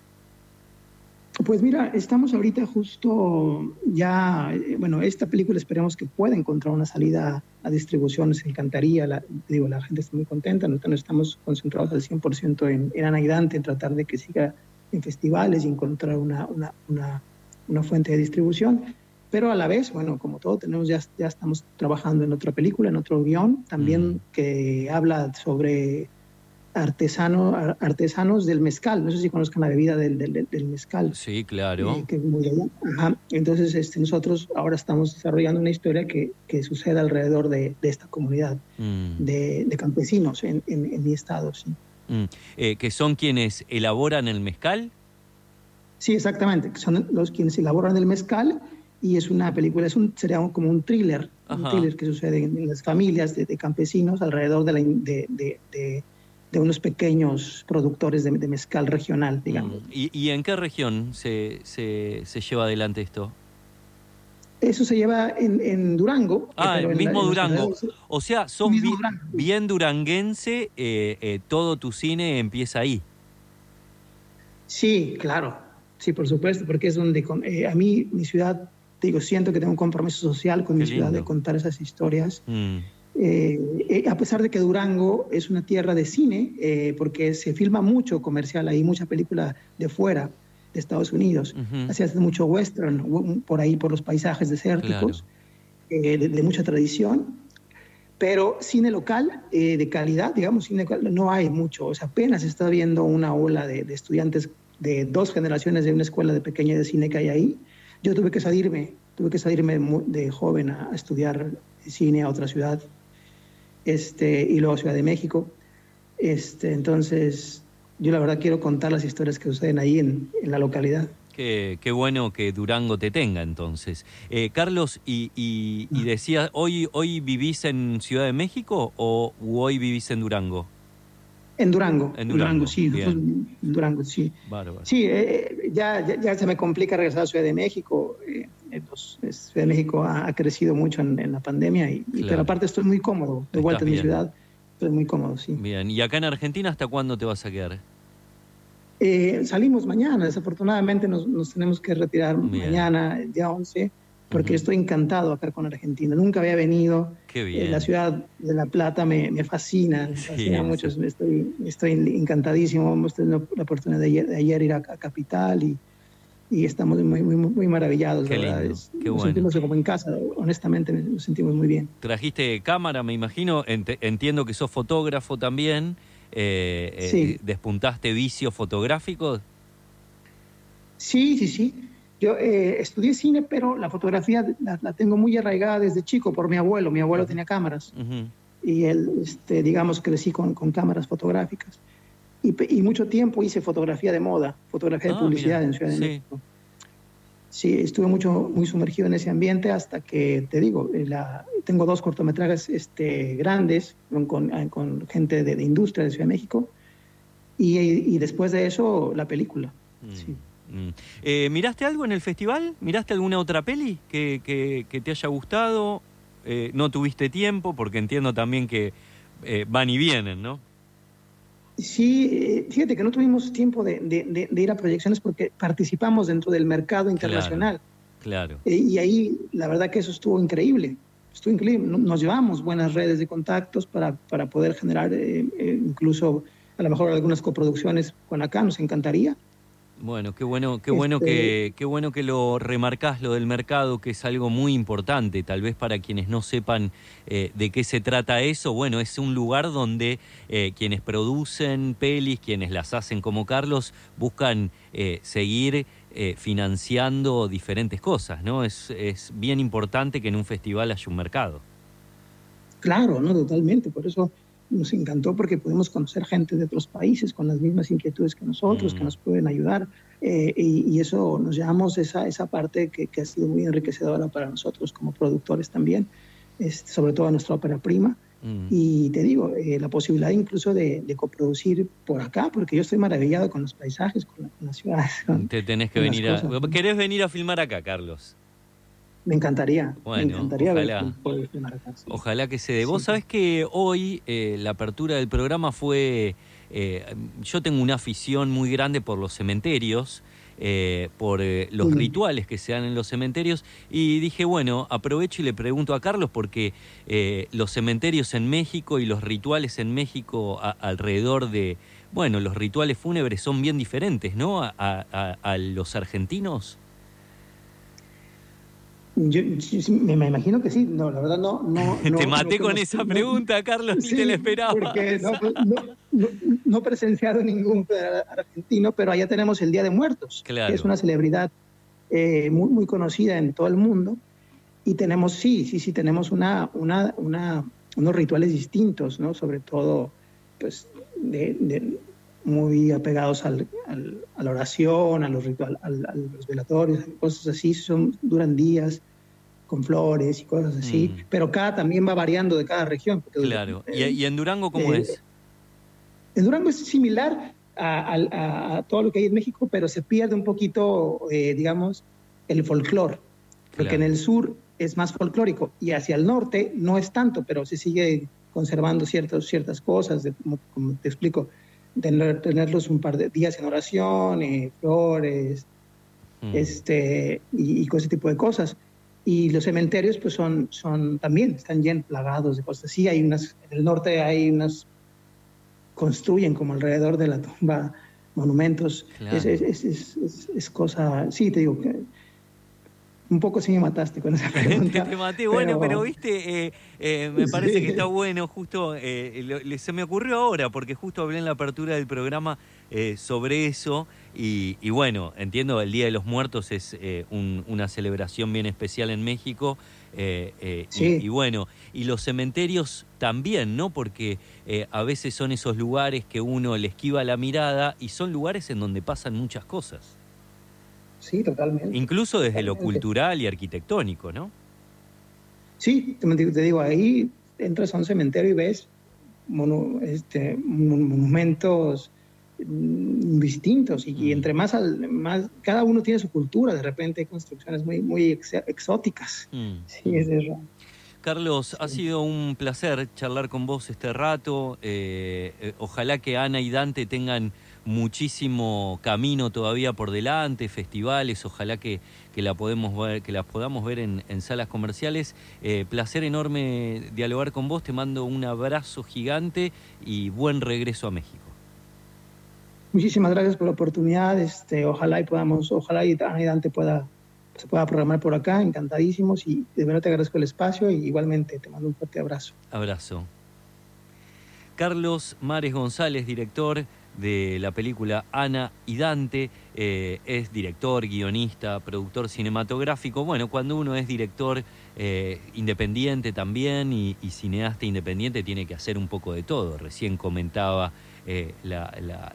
Pues mira, estamos ahorita justo ya, bueno, esta película esperemos que pueda encontrar una salida a distribución, nos encantaría, la, digo, la gente está muy contenta, nosotros estamos concentrados al cien por ciento en, en Ana y Dante, en tratar de que siga en festivales y encontrar una, una, una, una fuente de distribución, pero a la vez, bueno, como todo, tenemos ya, ya estamos trabajando en otra película, en otro guión, también mm. que habla sobre... Artesano, artesanos del mezcal, no sé si conozcan la bebida del, del, del mezcal. Sí, claro. Eh, que muy allá. Ajá. Entonces este, nosotros ahora estamos desarrollando una historia que, que sucede alrededor de, de esta comunidad mm. de, de campesinos en, en, en mi estado. Sí. Mm. Eh, ¿Que son quienes elaboran el mezcal? Sí, exactamente, que son los quienes elaboran el mezcal y es una película, es un, sería como un thriller, Ajá. un thriller que sucede en, en las familias de, de campesinos alrededor de la... De, de, de, de unos pequeños productores de, de mezcal regional, digamos. ¿Y, y en qué región se, se, se lleva adelante esto? Eso se lleva en, en Durango. Ah, el mismo la, Durango. O sea, sos bi, Durango. bien duranguense, eh, eh, todo tu cine empieza ahí. Sí, claro. Sí, por supuesto, porque es donde eh, a mí, mi ciudad, digo, siento que tengo un compromiso social con qué mi lindo. ciudad de contar esas historias. Mm. Eh, eh, a pesar de que Durango es una tierra de cine, eh, porque se filma mucho comercial ahí, mucha película de fuera, de Estados Unidos. Uh-huh. Así hace mucho western, por ahí por los paisajes desérticos, claro. eh, de, de mucha tradición. Pero cine local, eh, de calidad, digamos, cine local, no hay mucho. O sea, apenas está viendo una ola de, de estudiantes de dos generaciones de una escuela de pequeña de cine que hay ahí. Yo tuve que salirme, tuve que salirme de joven a, a estudiar cine a otra ciudad, este, y luego a Ciudad de México. Este, entonces, yo la verdad quiero contar las historias que suceden ahí en, en la localidad. Qué, qué bueno que Durango te tenga, entonces. Eh, Carlos, y, y, y decías, ¿hoy, ¿hoy vivís en Ciudad de México o hoy vivís en Durango? En Durango. En Durango, Durango, sí. En Durango, sí. Bárbaro. Sí, eh, ya, ya, ya se me complica regresar a Ciudad de México. Eh, los, Ciudad de México ha, ha crecido mucho en, en la pandemia, y, claro. Pero aparte estoy muy cómodo. De vuelta en mi ciudad, estoy muy cómodo, sí. Bien, ¿y acá en Argentina hasta cuándo te vas a quedar? Eh, salimos mañana, desafortunadamente nos, nos tenemos que retirar Bien. mañana, el día once, porque uh-huh. estoy encantado acá con Argentina. Nunca había venido. Qué bien. Eh, la ciudad de La Plata me, me fascina, me fascina sí, mucho. Sí. Estoy, estoy encantadísimo. Hemos tenido la oportunidad de ayer, de ayer ir a, a Capital y, y estamos muy, muy, muy maravillados. Qué ¿verdad? lindo, es, qué nos bueno. sentimos como en casa, honestamente nos sentimos muy bien. Trajiste cámara, me imagino. Ent- entiendo que sos fotógrafo también. Eh, sí. eh, ¿Despuntaste vicio fotográfico? Sí, sí, sí. Yo eh, estudié cine, pero la fotografía la, la tengo muy arraigada desde chico por mi abuelo. Mi abuelo uh-huh. tenía cámaras. Uh-huh. Y él, este, digamos, crecí con, con cámaras fotográficas. Y, y mucho tiempo hice fotografía de moda, fotografía ah, de publicidad mira. en Ciudad de sí. México. Sí, estuve mucho, muy sumergido en ese ambiente hasta que, te digo, la, tengo dos cortometrajes este, grandes con, con, con gente de, de industria de Ciudad de México, y, y después de eso, la película. Mm, sí. mm. Eh, ¿Miraste algo en el festival? ¿Miraste alguna otra peli que, que, que te haya gustado? Eh, ¿No tuviste tiempo? Porque entiendo también que eh, van y vienen, ¿no? Sí, fíjate que no tuvimos tiempo de, de, de ir a proyecciones porque participamos dentro del mercado internacional. Claro. claro. Eh, y ahí, la verdad que eso estuvo increíble. Estuvo increíble. Nos llevamos buenas redes de contactos para, para poder generar eh, eh, incluso a lo mejor algunas coproducciones con acá. Nos encantaría. Bueno, qué bueno, qué bueno este... que qué bueno que lo remarcás, lo del mercado, que es algo muy importante, tal vez para quienes no sepan eh, de qué se trata eso. Bueno, es un lugar donde eh, quienes producen pelis, quienes las hacen como Carlos, buscan eh, seguir eh, financiando diferentes cosas, ¿no? Es, es bien importante que en un festival haya un mercado. Claro, no, totalmente, por eso nos encantó, porque pudimos conocer gente de otros países con las mismas inquietudes que nosotros, mm. que nos pueden ayudar, eh, y, y eso nos llevamos esa, esa parte que, que ha sido muy enriquecedora para nosotros como productores también, este, sobre todo nuestra ópera prima. Mm. Y te digo, eh, la posibilidad incluso de, de coproducir por acá, porque yo estoy maravillado con los paisajes, con, la, con las ciudades. Con, Te tenés que venir a... Cosas. ¿Querés venir a filmar acá, Carlos? Me encantaría, bueno, me encantaría ojalá, ver poder filmar acá. Sí. Ojalá que se dé. Sí. Vos sabés que hoy eh, la apertura del programa fue... Eh, yo tengo una afición muy grande por los cementerios, eh, por eh, los sí. rituales que se dan en los cementerios, y dije, bueno, aprovecho y le pregunto a Carlos, porque eh, los cementerios en México y los rituales en México a, alrededor de... Bueno, los rituales fúnebres son bien diferentes, ¿no? A, a, a los argentinos. Yo, yo me, me imagino que sí, no, la verdad no... no te no, maté no, con no, esa no, pregunta, Carlos, sí, ni te la esperaba. Porque no, no, no, no he presenciado ningún argentino, pero allá tenemos el Día de Muertos, claro. que es una celebridad eh, muy, muy conocida en todo el mundo, y tenemos, sí, sí, sí, tenemos una, una, una, unos rituales distintos, ¿no? Sobre todo, pues, de... de muy apegados al, al, a la oración, a los rituales, a los velatorios, cosas así, son, duran días con flores y cosas así, mm. pero cada también va variando de cada región. Claro, eh, ¿Y, ¿y en Durango cómo eh, es? En Durango es similar a, a, a todo lo que hay en México, pero se pierde un poquito, eh, digamos, el folclore, porque claro. en el sur es más folclórico y hacia el norte no es tanto, pero se sigue conservando ciertos, ciertas cosas, de, como, como te explico, Tener, tenerlos un par de días en oración, eh, flores, mm. este, y, y ese tipo de cosas. Y los cementerios, pues son, son también, están llenos, plagados de cosas. Sí, hay unas, en el norte hay unas, construyen como alrededor de la tumba monumentos. Claro. Es, es, es, es, es, es cosa, sí, te digo que un poco sí me mataste con esa pregunta. te, te maté, bueno, pero, pero viste, eh, eh, me parece sí. que está bueno, justo, eh, lo, se me ocurrió ahora, porque justo hablé en la apertura del programa eh, sobre eso, y, y bueno, entiendo, el Día de los Muertos es eh, un, una celebración bien especial en México, eh, eh, sí. y, y bueno, y los cementerios también, ¿no? Porque eh, a veces son esos lugares que uno le esquiva la mirada, y son lugares en donde pasan muchas cosas. Sí, totalmente. Incluso desde totalmente. lo cultural y arquitectónico, ¿no? Sí, te digo, ahí entras a un cementerio y ves mono, este, monumentos distintos y, mm. y entre más, al, más, cada uno tiene su cultura, de repente hay construcciones muy, muy ex, exóticas. Mm. Sí, es eso. Carlos, sí. ha sido un placer charlar con vos este rato. Eh, eh, ojalá que Ana y Dante tengan muchísimo camino todavía por delante, festivales, ojalá que, que, la podemos ver, que las podamos ver en, en salas comerciales. Eh, placer enorme dialogar con vos, te mando un abrazo gigante y buen regreso a México. Muchísimas gracias por la oportunidad, este, ojalá y podamos, ojalá y Ana y Dante pueda, se pueda programar por acá, encantadísimos, y de verdad te agradezco el espacio y igualmente te mando un fuerte abrazo. Abrazo. Carlos Mares González, director de la película Ana y Dante, eh, es director, guionista, productor cinematográfico. Bueno, cuando uno es director eh, independiente también y, y cineasta independiente tiene que hacer un poco de todo. Recién comentaba eh, la, la,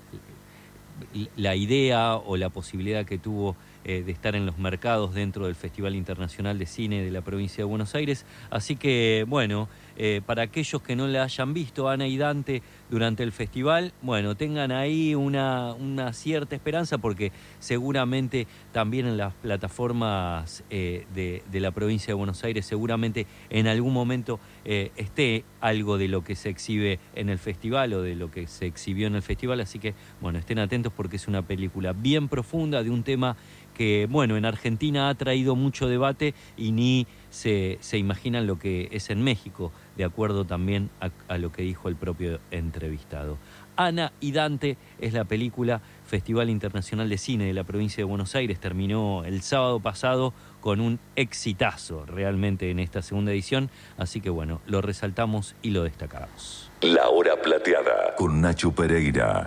la idea o la posibilidad que tuvo eh, de estar en los mercados dentro del Festival Internacional de Cine de la provincia de Buenos Aires. Así que, bueno, eh, para aquellos que no la hayan visto, Ana y Dante, durante el festival, bueno, tengan ahí una, una cierta esperanza, porque seguramente también en las plataformas eh, de, de la provincia de Buenos Aires, seguramente en algún momento eh, esté algo de lo que se exhibe en el festival o de lo que se exhibió en el festival. Así que, bueno, estén atentos porque es una película bien profunda de un tema que, bueno, en Argentina ha traído mucho debate y ni se, se imaginan lo que es en México, de acuerdo también a, a lo que dijo el propio entrevistado. Ana y Dante es la película, Festival Internacional de Cine de la provincia de Buenos Aires, terminó el sábado pasado con un exitazo realmente en esta segunda edición, así que bueno, lo resaltamos y lo destacamos. La Hora Plateada con Nacho Pereira.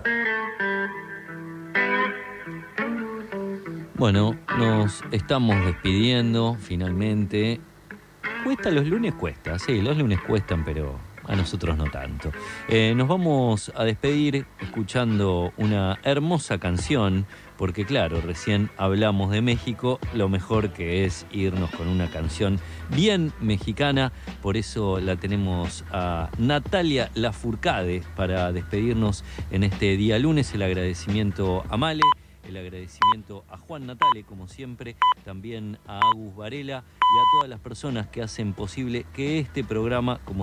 Bueno, nos estamos despidiendo finalmente. Cuesta los lunes, cuesta, sí, los lunes cuestan, pero a nosotros no tanto. Eh, nos vamos a despedir escuchando una hermosa canción, porque claro, recién hablamos de México, lo mejor que es irnos con una canción bien mexicana, por eso la tenemos a Natalia Lafourcade para despedirnos en este día lunes. El agradecimiento a Male, el agradecimiento a Juan Natale, como siempre, también a Agus Varela y a todas las personas que hacen posible que este programa, como